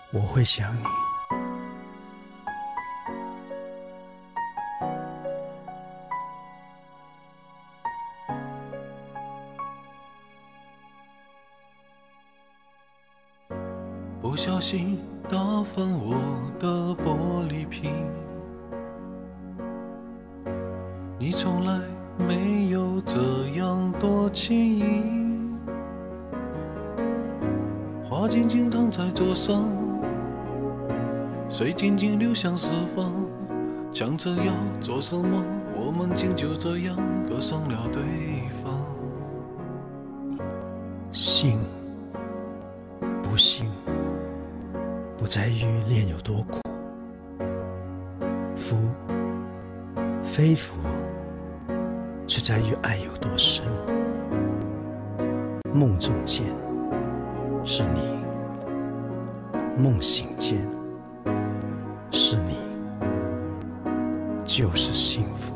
我会想你。 不小心打翻我的玻璃瓶，你从来没有这样多轻易，花静静躺在桌上，水静静流向四方，抢着要做什么，我们竟就这样割伤了对方。 幸不幸不在于恋有多苦，福非福却在于爱有多深。梦中见是你，梦醒间是你，就是幸福。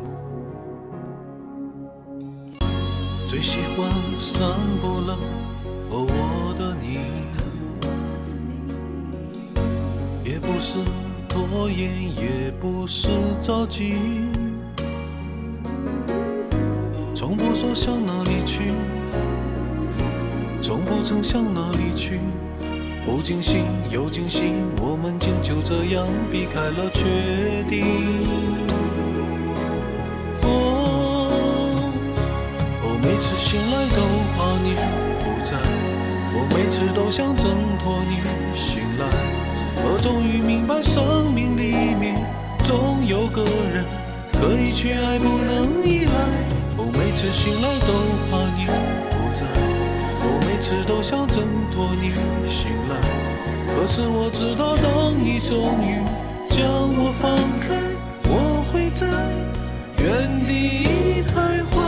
最喜欢散步了我的你，也不是拖延，也不是着急，从不说向哪里去，从不曾向哪里去，不惊喜又惊喜，我们竟就这样避开了确定。每次醒来都怕你不在，我每次都想挣脱你醒来，我终于明白生命里面总有个人可以去爱不能依赖。我每次醒来都怕你不在，我每次都想挣脱你醒来，可是我知道当你终于将我放开，我会在原地徘徊。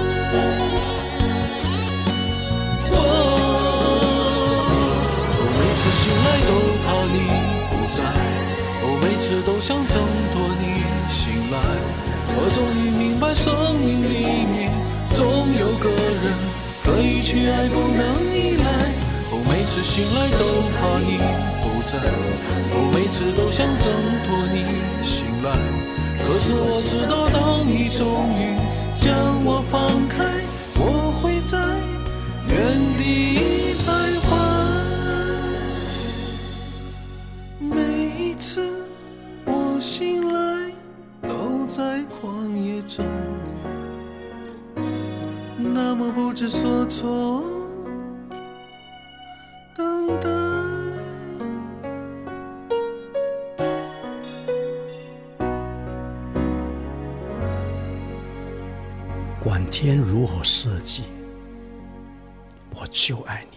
每次醒来都怕你不在，我每次都想挣脱你醒来，我终于明白生命里面总有个人可以去爱不能依赖。我每次醒来都怕你不在，我每次都想挣脱你醒来，可是我知道当你终于将我放开，我会在原地徘徊。每一次我醒来都在旷野中，那么不知所措，等待。 管天如何设计，我就爱你。